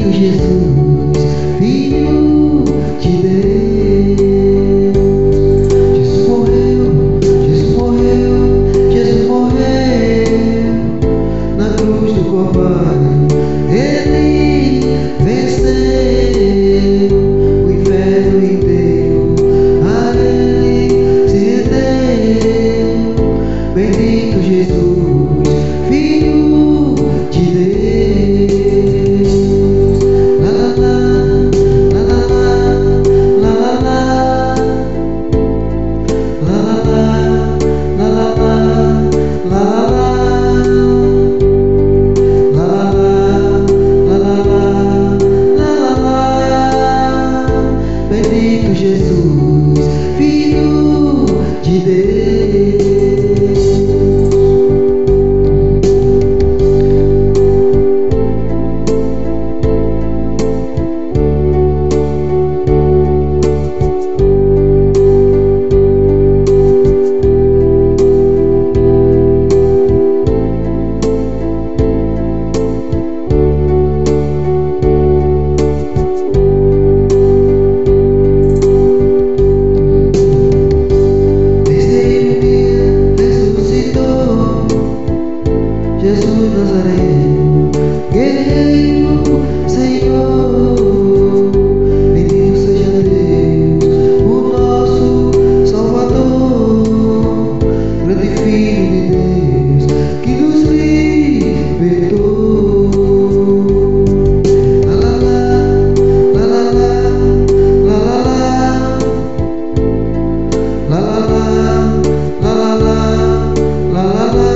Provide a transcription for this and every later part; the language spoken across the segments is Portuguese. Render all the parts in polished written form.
Bendito Jesus, Filho de Deus. Jesus morreu, Jesus morreu, Jesus morreu na cruz do Calvário. Ele venceu o inferno inteiro, a Ele se rendeu. Bendito Jesus, Filho de Deus. La la la, la la la, la la la, la la la, la la la, la la. Bendito Jesus, Filho de Deus. Jesus Nazareno, guerreiro, Senhor, bendito seja Deus, o nosso Salvador, grande Filho de Deus, que nos libertou. La la la, la la la, la la la, la la la, la la la, la la la.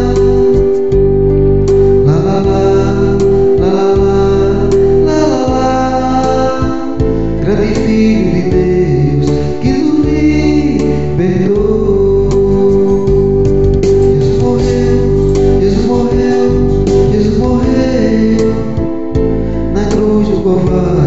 Grande Filho de Deus, que nos libertou. Jesus morreu, Jesus morreu, Jesus morreu na cruz do Calvário.